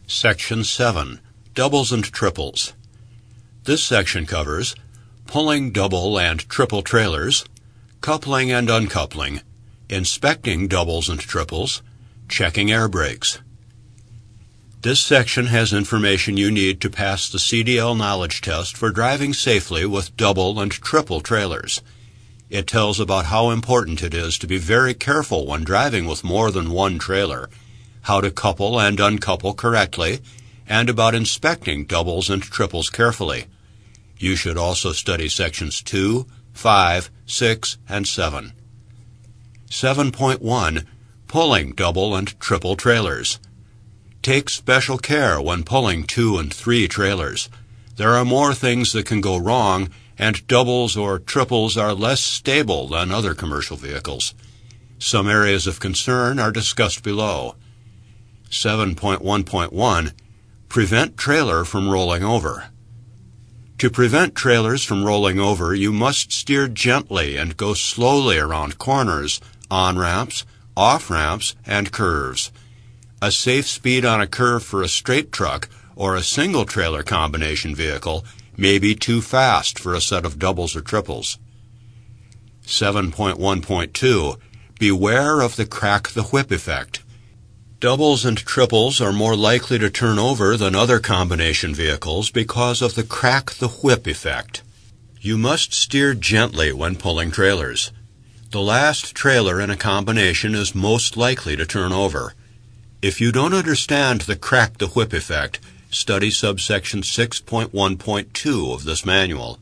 Section 7. Doubles and Triples. This section covers pulling double and triple trailers, coupling and uncoupling, inspecting doubles and triples, checking air brakes. This section has information you need to pass the CDL knowledge test for driving safely with double and triple trailers. It tells about how important it is to be very careful when driving with more than one trailer, how to couple and uncouple correctly, and about inspecting doubles and triples carefully. You should also study sections 2, 5, 6, and 7. 7.1. Pulling double and triple trailers. Take special care when pulling 2 and 3 trailers. There are more things that can go wrong, and doubles or triples are less stable than other commercial vehicles. Some areas of concern are discussed below. 7.1.1. Prevent trailer from rolling over. To prevent trailers from rolling over, you must steer gently and go slowly around corners, on-ramps, off-ramps, and curves. A safe speed on a curve for a straight truck or a single-trailer combination vehicle may be too fast for a set of doubles or triples. 7.1.2. Beware of the crack the whip effect. Doubles and triples are more likely to turn over than other combination vehicles because of the crack the whip effect. You must steer gently when pulling trailers. The last trailer in a combination is most likely to turn over. If you don't understand the crack the whip effect, study subsection 6.1.2 of this manual.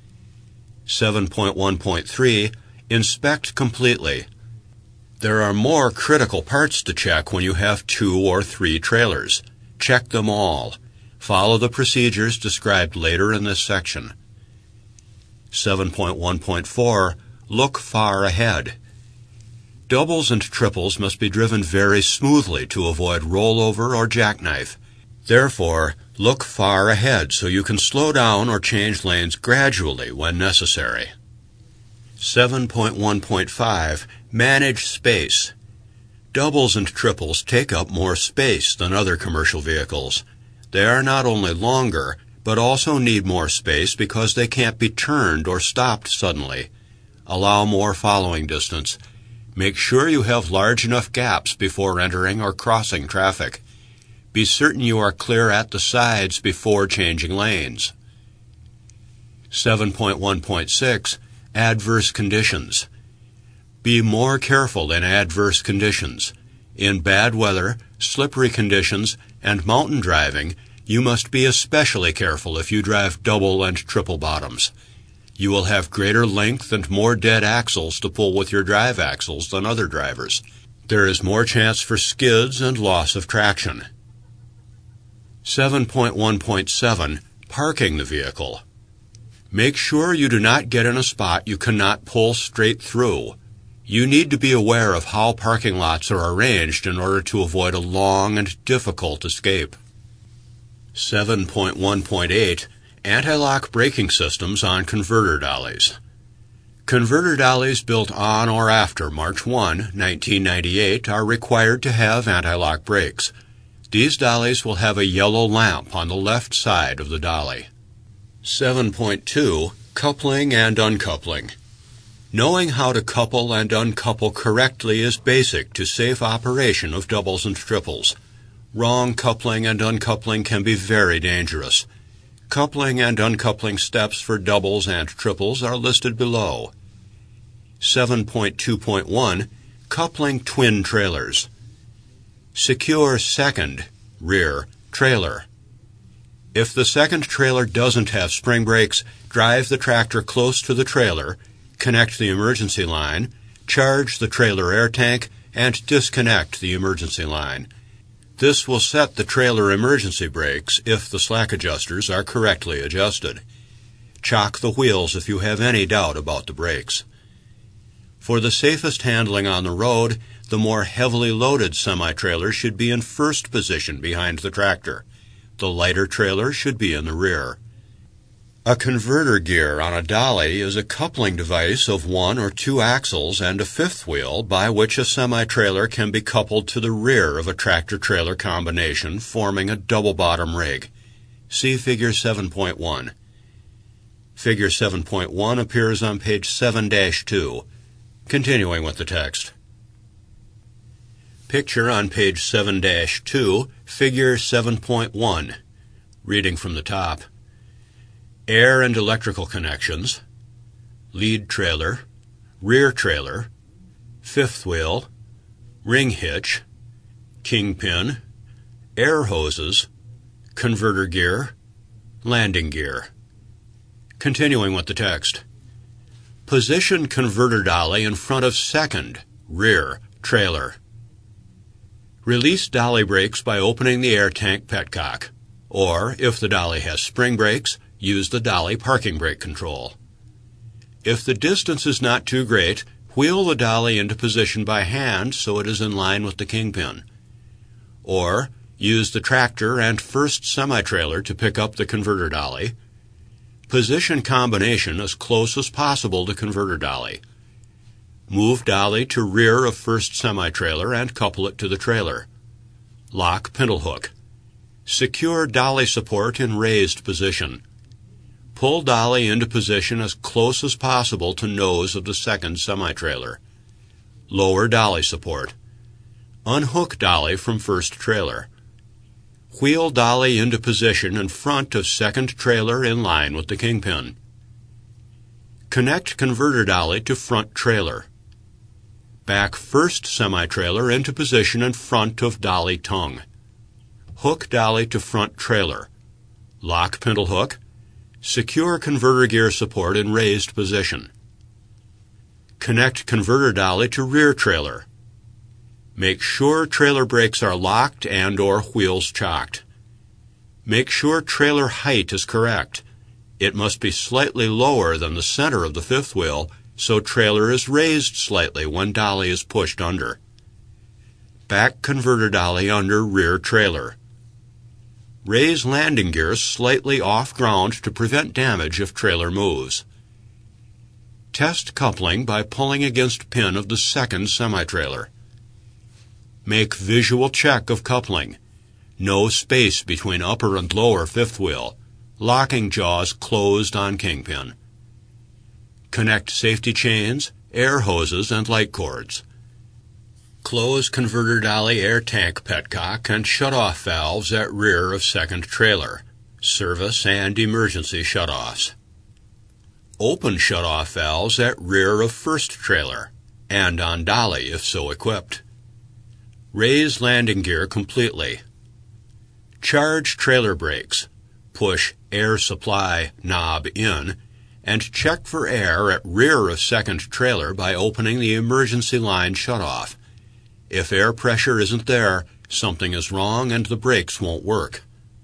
7.1.3. Inspect completely. There are more critical parts to check when you have 2 or 3 trailers. Check them all. Follow the procedures described later in this section. 7.1.4. Look far ahead. Doubles and triples must be driven very smoothly to avoid rollover or jackknife. Therefore, look far ahead so you can slow down or change lanes gradually when necessary. 7.1.5. Manage space. Doubles and triples take up more space than other commercial vehicles. They are not only longer, but also need more space because they can't be turned or stopped suddenly. Allow more following distance. Make sure you have large enough gaps before entering or crossing traffic. Be certain you are clear at the sides before changing lanes. 7.1.6. Adverse conditions. Be more careful in adverse conditions. In bad weather, slippery conditions, and mountain driving, you must be especially careful if you drive double and triple bottoms. You will have greater length and more dead axles to pull with your drive axles than other drivers. There is more chance for skids and loss of traction. 7.1.7. Parking the vehicle. Make sure you do not get in a spot you cannot pull straight through. You need to be aware of how parking lots are arranged in order to avoid a long and difficult escape. 7.1.8. Anti-lock braking systems on converter dollies. Converter dollies built on or after March 1, 1998 are required to have anti-lock brakes. These dollies will have a yellow lamp on the left side of the dolly. 7.2. Coupling and uncoupling. Knowing how to couple and uncouple correctly is basic to safe operation of doubles and triples. Wrong coupling and uncoupling can be very dangerous. Coupling and uncoupling steps for doubles and triples are listed below. 7.2.1. Coupling twin trailers. Secure second, rear, trailer. If the second trailer doesn't have spring brakes, drive the tractor close to the trailer, connect the emergency line, charge the trailer air tank, and disconnect the emergency line. This will set the trailer emergency brakes if the slack adjusters are correctly adjusted. Chock the wheels if you have any doubt about the brakes. For the safest handling on the road, the more heavily loaded semi-trailer should be in first position behind the tractor. The lighter trailer should be in the rear. A converter gear on a dolly is a coupling device of one or two axles and a fifth wheel by which a semi-trailer can be coupled to the rear of a tractor-trailer combination, forming a double-bottom rig. See Figure 7.1. Figure 7.1 appears on page 7-2. Continuing with the text. Picture on page 7-2, Figure 7.1. Reading from the top. Air and electrical connections, lead trailer, rear trailer, fifth wheel, ring hitch, kingpin, air hoses, converter gear, landing gear. Continuing with the text. Position converter dolly in front of second, rear, trailer. Release dolly brakes by opening the air tank petcock, or, if the dolly has spring brakes, use the dolly parking brake control. If the distance is not too great, wheel the dolly into position by hand so it is in line with the kingpin. Or, use the tractor and first semi-trailer to pick up the converter dolly. Position combination as close as possible to converter dolly. Move dolly to rear of first semi-trailer and couple it to the trailer. Lock pintle hook. Secure dolly support in raised position. Pull dolly into position as close as possible to nose of the second semi-trailer. Lower dolly support. Unhook dolly from first trailer. Wheel dolly into position in front of second trailer in line with the kingpin. Connect converter dolly to front trailer. Back first semi-trailer into position in front of dolly tongue. Hook dolly to front trailer. Lock pintle hook. Secure converter gear support in raised position. Connect converter dolly to rear trailer. Make sure trailer brakes are locked and or wheels chocked. Make sure trailer height is correct. It must be slightly lower than the center of the fifth wheel, so trailer is raised slightly when dolly is pushed under. Back converter dolly under rear trailer. Raise landing gear slightly off ground to prevent damage if trailer moves. Test coupling by pulling against pin of the second semi-trailer. Make visual check of coupling. No space between upper and lower fifth wheel. Locking jaws closed on kingpin. Connect safety chains, air hoses, and light cords. Close converter dolly air tank petcock and shut-off valves at rear of second trailer. Service and emergency shutoffs. Open shut-off valves at rear of first trailer, and on dolly if so equipped. Raise landing gear completely. Charge trailer brakes. Push air supply knob in, and check for air at rear of second trailer by opening the emergency line shutoff. If air pressure isn't there, something is wrong and the brakes won't work.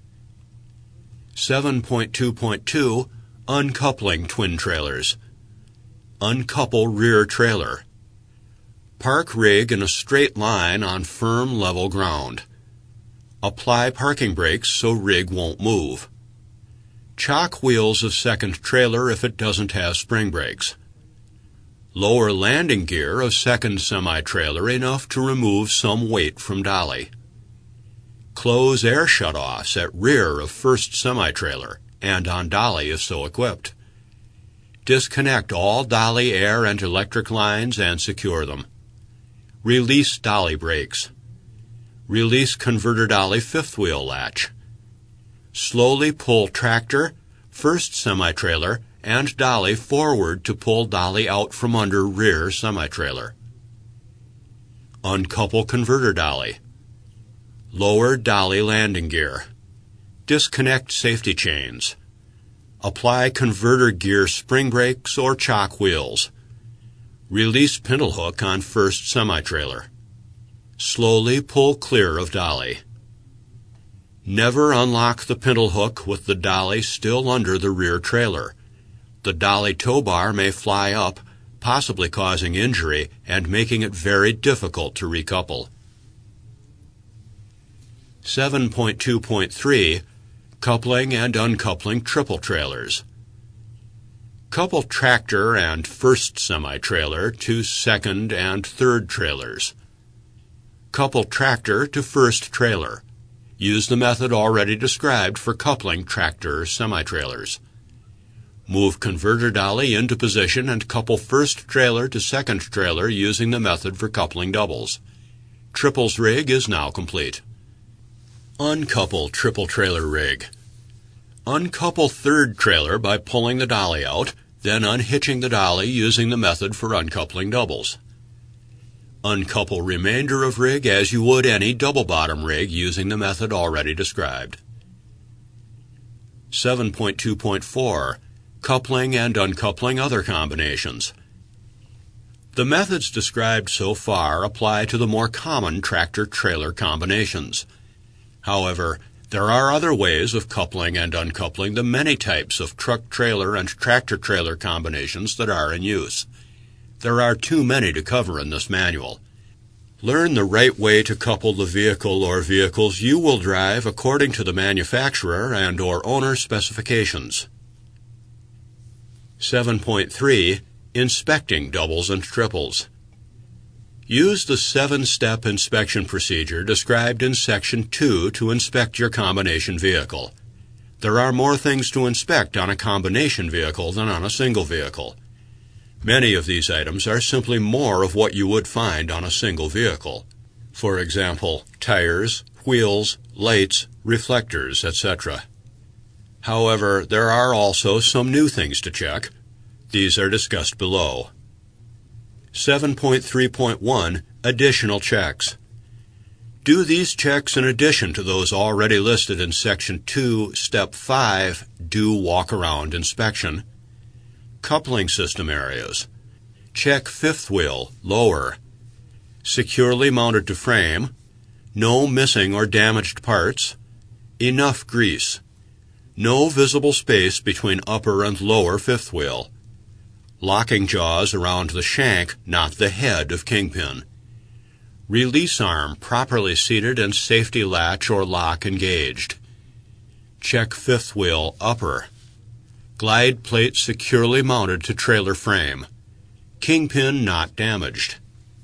7.2.2 Uncoupling twin trailers. Uncouple rear trailer. Park rig in a straight line on firm level ground. Apply parking brakes so rig won't move. Chock wheels of second trailer if it doesn't have spring brakes. Lower landing gear of second semi-trailer enough to remove some weight from dolly. Close air shutoffs at rear of first semi-trailer and on dolly if so equipped. Disconnect all dolly air and electric lines and secure them. Release dolly brakes. Release converter dolly fifth wheel latch. Slowly pull tractor, first semi-trailer, and dolly forward to pull dolly out from under rear semi-trailer. Uncouple converter dolly. Lower dolly landing gear. Disconnect safety chains. Apply converter gear spring brakes or chock wheels. Release pintle hook on first semi-trailer. Slowly pull clear of dolly. Never unlock the pintle hook with the dolly still under the rear trailer. The dolly tow bar may fly up, possibly causing injury and making it very difficult to recouple. 7.2.3 Coupling and uncoupling triple trailers. Couple tractor and first semi-trailer to second and third trailers. Couple tractor to first trailer. Use the method already described for coupling tractor semi-trailers. Move converter dolly into position and couple first trailer to second trailer using the method for coupling doubles. Triples rig is now complete. Uncouple triple trailer rig. Uncouple third trailer by pulling the dolly out, then unhitching the dolly using the method for uncoupling doubles. Uncouple remainder of rig as you would any double-bottom rig using the method already described. 7.2.4 Coupling and uncoupling other combinations. The methods described so far apply to the more common tractor-trailer combinations. However, there are other ways of coupling and uncoupling the many types of truck-trailer and tractor-trailer combinations that are in use. There are too many to cover in this manual. Learn the right way to couple the vehicle or vehicles you will drive according to the manufacturer and/or owner specifications. 7.3 Inspecting doubles and triples. Use the 7-step inspection procedure described in Section 2 to inspect your combination vehicle. There are more things to inspect on a combination vehicle than on a single vehicle. Many of these items are simply more of what you would find on a single vehicle. For example, tires, wheels, lights, reflectors, etc. However, there are also some new things to check. These are discussed below. 7.3.1 Additional checks. Do these checks in addition to those already listed in Section 2, Step 5, Do Walk-Around Inspection. Coupling system areas. Check fifth wheel, lower. Securely mounted to frame. No missing or damaged parts. Enough grease. No visible space between upper and lower fifth wheel. Locking jaws around the shank, not the head of kingpin. Release arm properly seated and safety latch or lock engaged. Check fifth wheel upper. Glide plate securely mounted to trailer frame. Kingpin not damaged.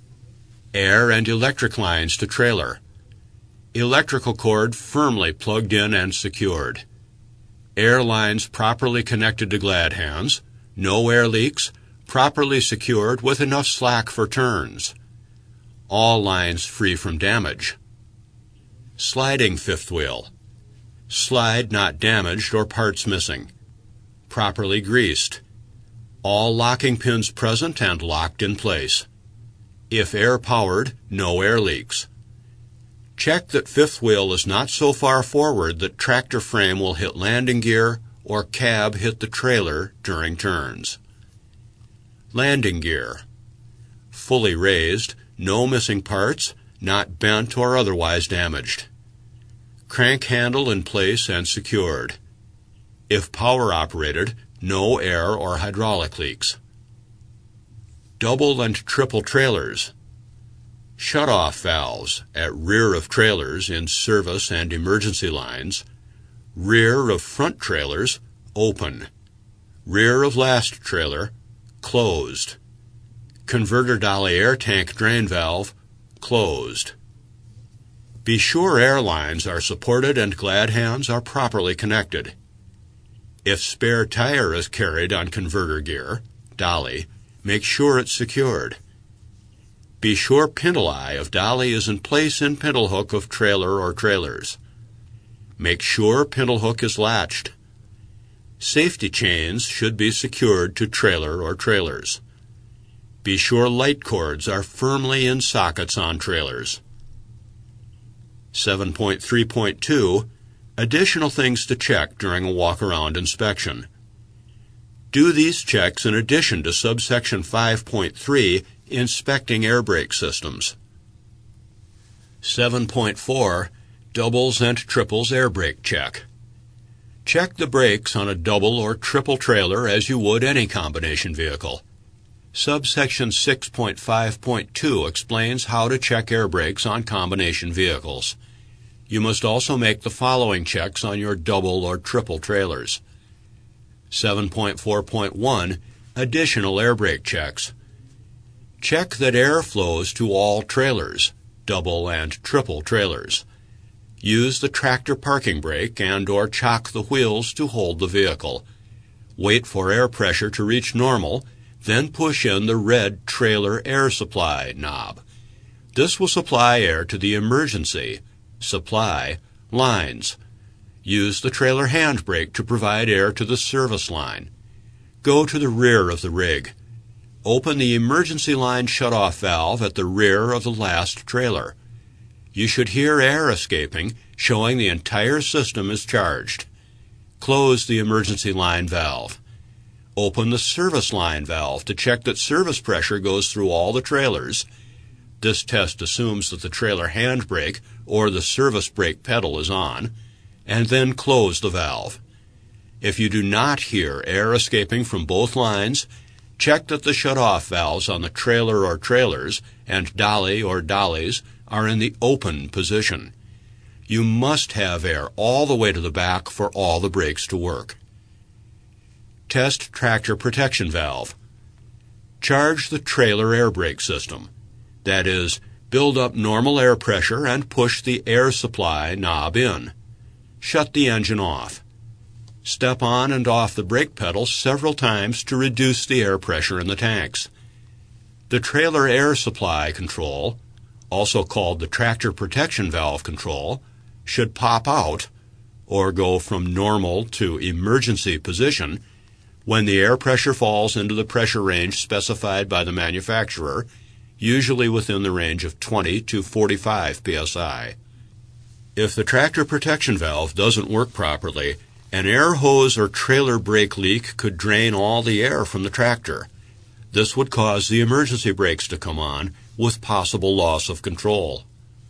Air and electric lines to trailer. Electrical cord firmly plugged in and secured. Air lines properly connected to glad hands. No air leaks. Properly secured with enough slack for turns. All lines free from damage. Sliding fifth wheel. Slide not damaged or parts missing. Properly greased. All locking pins present and locked in place. If air-powered, no air leaks. Check that fifth wheel is not so far forward that tractor frame will hit landing gear or cab hit the trailer during turns. Landing gear. Fully raised, no missing parts, not bent or otherwise damaged. Crank handle in place and secured. If power operated, no air or hydraulic leaks. Double and triple trailers. Shut-off valves at rear of trailers in service and emergency lines. Rear of front trailers, open. Rear of last trailer, closed. Converter dolly air tank drain valve, closed. Be sure air lines are supported and glad hands are properly connected. If spare tire is carried on converter gear, dolly, make sure it's secured. Be sure pintle eye of dolly is in place in pintle hook of trailer or trailers. Make sure pintle hook is latched. Safety chains should be secured to trailer or trailers. Be sure light cords are firmly in sockets on trailers. 7.3.2 Additional things to check during a walk-around inspection. Do these checks in addition to subsection 5.3, Inspecting air brake systems. 7.4 Doubles and triples air brake check. Check the brakes on a double or triple trailer as you would any combination vehicle. Subsection 6.5.2 explains how to check air brakes on combination vehicles. You must also make the following checks on your double or triple trailers. 7.4.1 Additional air brake checks. Check that air flows to all trailers, double and triple trailers. Use the tractor parking brake and/or chock the wheels to hold the vehicle. Wait for air pressure to reach normal, then push in the red trailer air supply knob. This will supply air to the emergency supply lines. Use the trailer handbrake to provide air to the service line. Go to the rear of the rig. Open the emergency line shutoff valve at the rear of the last trailer. You should hear air escaping, showing the entire system is charged. Close the emergency line valve. Open the service line valve to check that service pressure goes through all the trailers. This test assumes that the trailer handbrake or the service brake pedal is on, and then close the valve. If you do not hear air escaping from both lines, check that the shutoff valves on the trailer or trailers and dolly or dollies are in the open position. You must have air all the way to the back for all the brakes to work. Test tractor protection valve. Charge the trailer air brake system. That is, build up normal air pressure and push the air supply knob in. Shut the engine off. Step on and off the brake pedal several times to reduce the air pressure in the tanks. The trailer air supply control, also called the tractor protection valve control, should pop out, or go from normal to emergency position, when the air pressure falls into the pressure range specified by the manufacturer, usually within the range of 20 to 45 psi. If the tractor protection valve doesn't work properly, an air hose or trailer brake leak could drain all the air from the tractor. This would cause the emergency brakes to come on, with possible loss of control.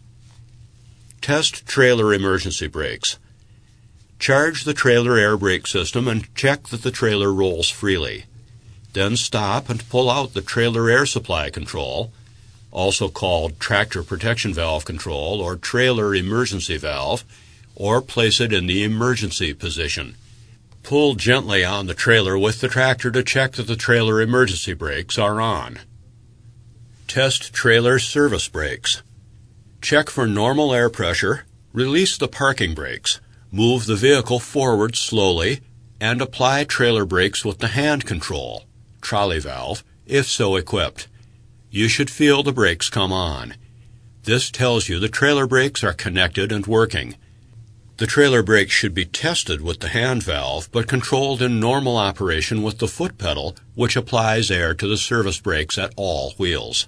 Test trailer emergency brakes. Charge the trailer air brake system and check that the trailer rolls freely. Then stop and pull out the trailer air supply control, also called tractor protection valve control or trailer emergency valve, or place it in the emergency position. Pull gently on the trailer with the tractor to check that the trailer emergency brakes are on. Test trailer service brakes. Check for normal air pressure, release the parking brakes, move the vehicle forward slowly, and apply trailer brakes with the hand control, trolley valve, if so equipped. You should feel the brakes come on. This tells you the trailer brakes are connected and working. The trailer brakes should be tested with the hand valve, but controlled in normal operation with the foot pedal, which applies air to the service brakes at all wheels.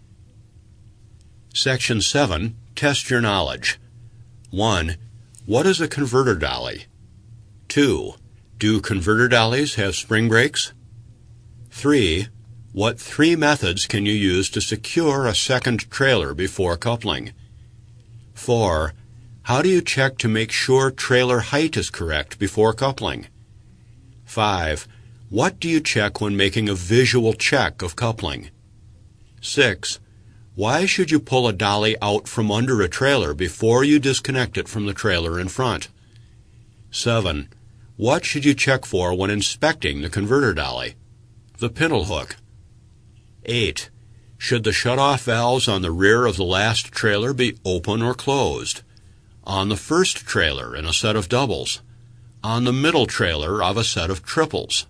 Section 7. Test your knowledge. 1. What is a converter dolly? 2. Do converter dollies have spring brakes? 3. What 3 methods can you use to secure a second trailer before coupling? 4. How do you check to make sure trailer height is correct before coupling? 5. What do you check when making a visual check of coupling? 6. Why should you pull a dolly out from under a trailer before you disconnect it from the trailer in front? 7. What should you check for when inspecting the converter dolly? The pintle hook. 8. Should the shutoff valves on the rear of the last trailer be open or closed? On the first trailer in a set of doubles? On the middle trailer of a set of triples?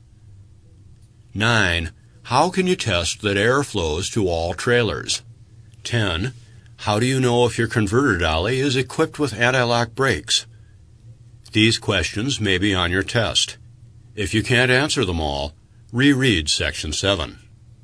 9. How can you test that air flows to all trailers? 10. How do you know if your converter dolly is equipped with anti-lock brakes? These questions may be on your test. If you can't answer them all, reread Section 7.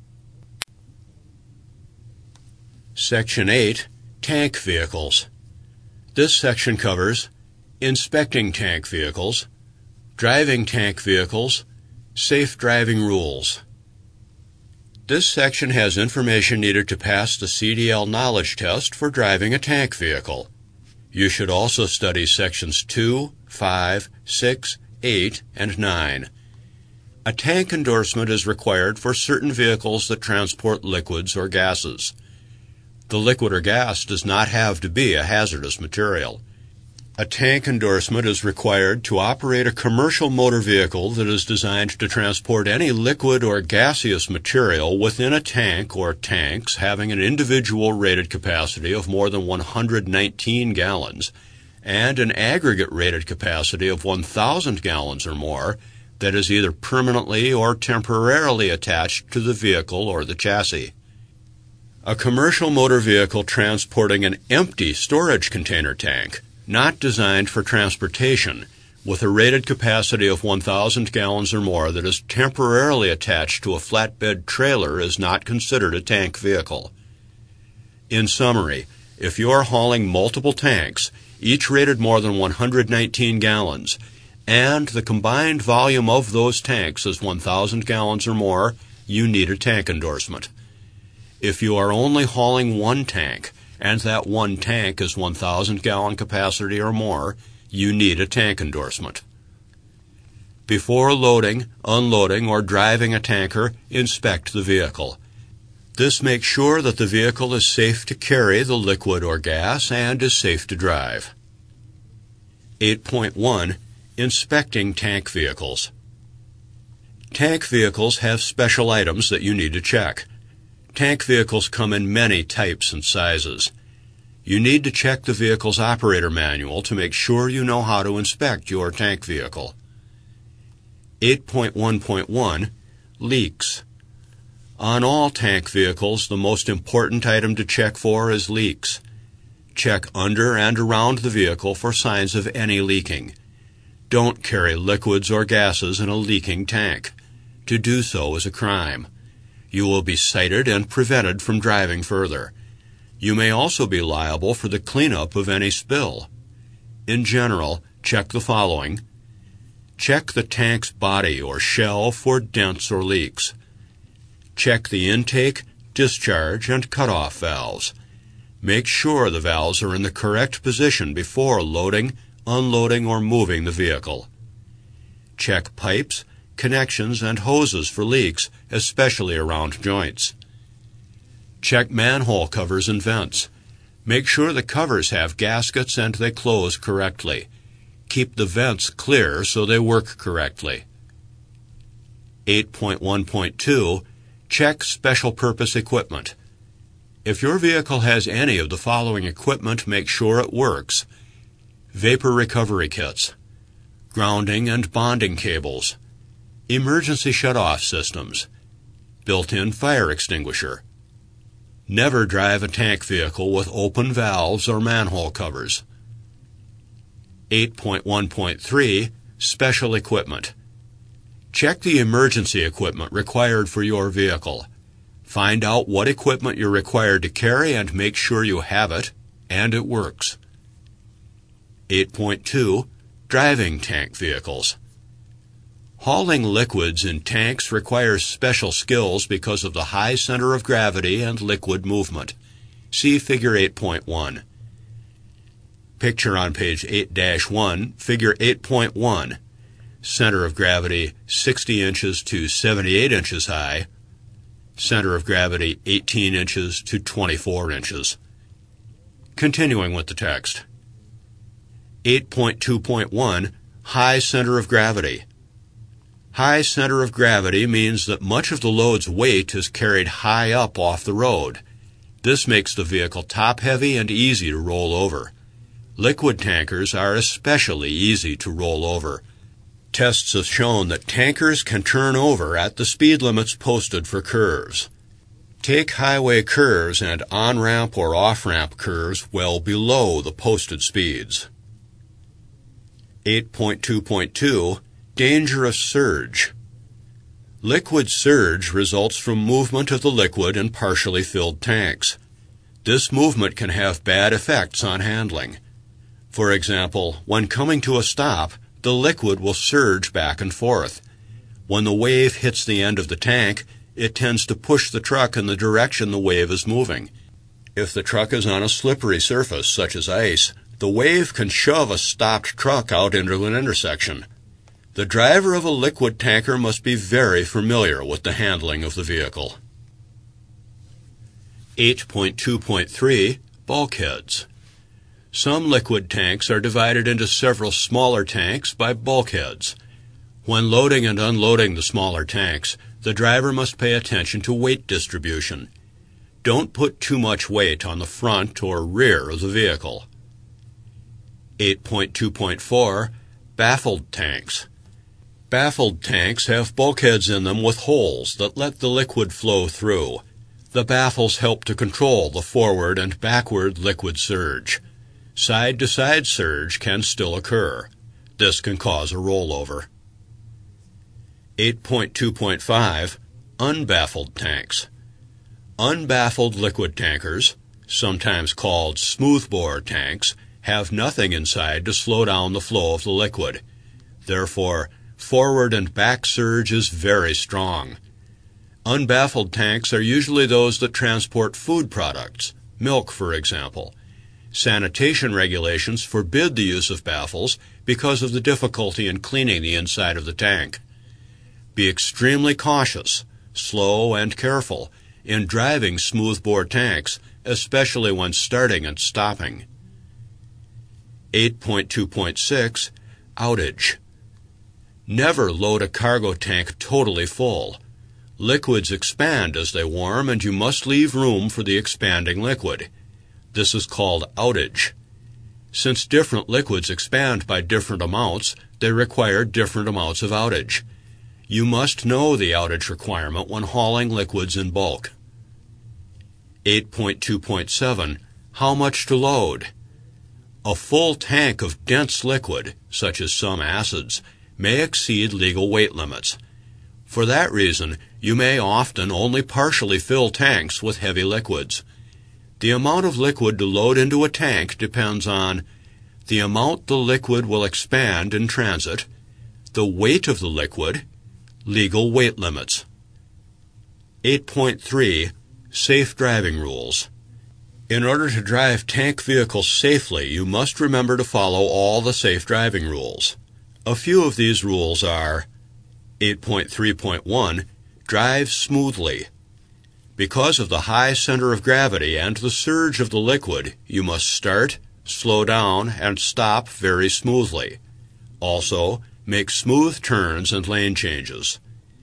Section 8. Tank vehicles. This section covers inspecting tank vehicles, driving tank vehicles, safe driving rules. This section has information needed to pass the CDL knowledge test for driving a tank vehicle. You should also study Sections 2, 5, 6, 8, and 9. A tank endorsement is required for certain vehicles that transport liquids or gases. The liquid or gas does not have to be a hazardous material. A tank endorsement is required to operate a commercial motor vehicle that is designed to transport any liquid or gaseous material within a tank or tanks having an individual rated capacity of more than 119 gallons and an aggregate rated capacity of 1,000 gallons or more that is either permanently or temporarily attached to the vehicle or the chassis. A commercial motor vehicle transporting an empty storage container tank, not designed for transportation, with a rated capacity of 1,000 gallons or more that is temporarily attached to a flatbed trailer is not considered a tank vehicle. In summary, if you are hauling multiple tanks, each rated more than 119 gallons, and the combined volume of those tanks is 1,000 gallons or more, you need a tank endorsement. If you are only hauling one tank, and that one tank is 1,000 gallon capacity or more, you need a tank endorsement. Before loading, unloading, or driving a tanker, inspect the vehicle. This makes sure that the vehicle is safe to carry the liquid or gas and is safe to drive. 8.1. Inspecting tank vehicles. Tank vehicles have special items that you need to check. Tank vehicles come in many types and sizes. You need to check the vehicle's operator manual to make sure you know how to inspect your tank vehicle. 8.1.1 Leaks. On all tank vehicles, the most important item to check for is leaks. Check under and around the vehicle for signs of any leaking. Don't carry liquids or gases in a leaking tank. To do so is a crime. You will be cited and prevented from driving further. You may also be liable for the cleanup of any spill. In general, check the following. Check the tank's body or shell for dents or leaks. Check the intake, discharge, and cutoff valves. Make sure the valves are in the correct position before loading, unloading, or moving the vehicle. Check pipes, connections, and hoses for leaks, especially around joints. Check manhole covers and vents. Make sure the covers have gaskets and they close correctly. Keep the vents clear so they work correctly. 8.1.2 Check special purpose equipment. If your vehicle has any of the following equipment, make sure it works. Vapor recovery kits, grounding and bonding cables, emergency shutoff systems, built-in fire extinguisher. Never drive a tank vehicle with open valves or manhole covers. 8.1.3 Special equipment. Check the emergency equipment required for your vehicle. Find out what equipment you're required to carry and make sure you have it and it works. 8.2 Driving tank vehicles. Hauling liquids in tanks requires special skills because of the high center of gravity and liquid movement. See Figure 8.1. Picture on page 8-1, Figure 8.1. Center of gravity 60 inches to 78 inches high. Center of gravity 18 inches to 24 inches. Continuing with the text. 8.2.1 High center of gravity. High center of gravity means that much of the load's weight is carried high up off the road. This makes the vehicle top-heavy and easy to roll over. Liquid tankers are especially easy to roll over. Tests have shown that tankers can turn over at the speed limits posted for curves. Take highway curves and on-ramp or off-ramp curves well below the posted speeds. 8.2.2 Dangerous surge. Liquid surge results from movement of the liquid in partially filled tanks. This movement can have bad effects on handling. For example, when coming to a stop, the liquid will surge back and forth. When the wave hits the end of the tank, it tends to push the truck in the direction the wave is moving. If the truck is on a slippery surface, such as ice, the wave can shove a stopped truck out into an intersection. The driver of a liquid tanker must be very familiar with the handling of the vehicle. 8.2.3 Bulkheads. Some liquid tanks are divided into several smaller tanks by bulkheads. When loading and unloading the smaller tanks, the driver must pay attention to weight distribution. Don't put too much weight on the front or rear of the vehicle. 8.2.4 Baffled tanks. Baffled tanks have bulkheads in them with holes that let the liquid flow through. The baffles help to control the forward and backward liquid surge. Side-to-side surge can still occur. This can cause a rollover. 8.2.5 Unbaffled tanks. Unbaffled liquid tankers, sometimes called smoothbore tanks, have nothing inside to slow down the flow of the liquid. Therefore, forward and back surge is very strong. Unbaffled tanks are usually those that transport food products, milk for example. Sanitation regulations forbid the use of baffles because of the difficulty in cleaning the inside of the tank. Be extremely cautious, slow and careful in driving smoothbore tanks, especially when starting and stopping. 8.2.6 Outage. Never load a cargo tank totally full. Liquids expand as they warm, and you must leave room for the expanding liquid. This is called outage. Since different liquids expand by different amounts, they require different amounts of outage. You must know the outage requirement when hauling liquids in bulk. 8.2.7 How much to load? A full tank of dense liquid, such as some acids, may exceed legal weight limits. For that reason, you may often only partially fill tanks with heavy liquids. The amount of liquid to load into a tank depends on the amount the liquid will expand in transit, the weight of the liquid, legal weight limits. 8.3 Safe driving rules. In order to drive tank vehicles safely, you must remember to follow all the safe driving rules. A few of these rules are 8.3.1 Drive smoothly. Because of the high center of gravity and the surge of the liquid, you must start, slow down, and stop very smoothly. Also, make smooth turns and lane changes.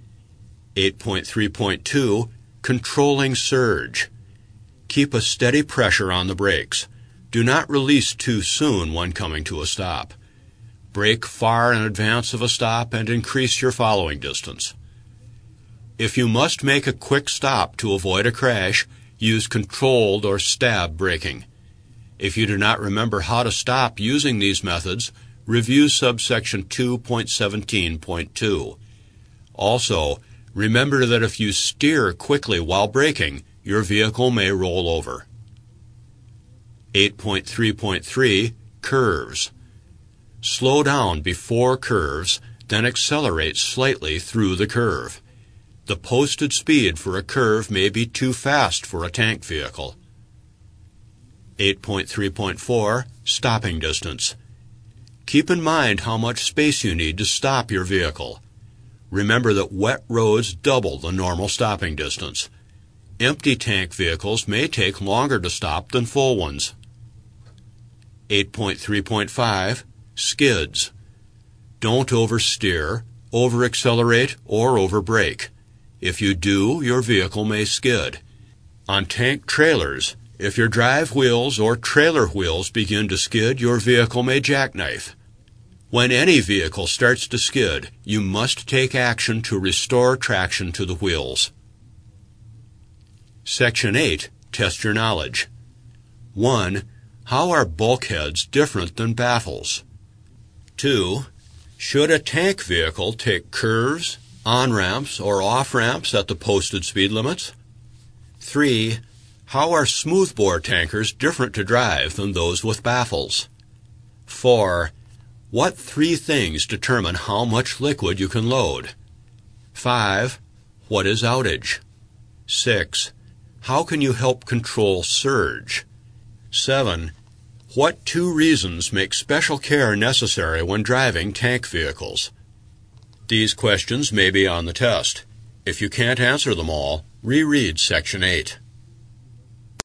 8.3.2 Controlling surge. Keep a steady pressure on the brakes. Do not release too soon when coming to a stop. Brake far in advance of a stop and increase your following distance. If you must make a quick stop to avoid a crash, use controlled or stab braking. If you do not remember how to stop using these methods, review subsection 2.17.2. Also, remember that if you steer quickly while braking, your vehicle may roll over. 8.3.3 Curves. Slow down before curves, then accelerate slightly through the curve. The posted speed for a curve may be too fast for a tank vehicle. 8.3.4 Stopping distance. Keep in mind how much space you need to stop your vehicle. Remember that wet roads double the normal stopping distance. Empty tank vehicles may take longer to stop than full ones. 8.3.5 Skids. Don't oversteer, over-accelerate, or over-brake. If you do, your vehicle may skid. On tank trailers, if your drive wheels or trailer wheels begin to skid, your vehicle may jackknife. When any vehicle starts to skid, you must take action to restore traction to the wheels. Section 8. Test your knowledge. 1. How are bulkheads different than baffles? 2. Should a tank vehicle take curves, on-ramps, or off-ramps at the posted speed limits? 3. How are smoothbore tankers different to drive than those with baffles? 4. What 3 things determine how much liquid you can load? 5. What is outage? 6. How can you help control surge? 7. What 2 reasons make special care necessary when driving tank vehicles? These questions may be on the test. If you can't answer them all, reread Section 8.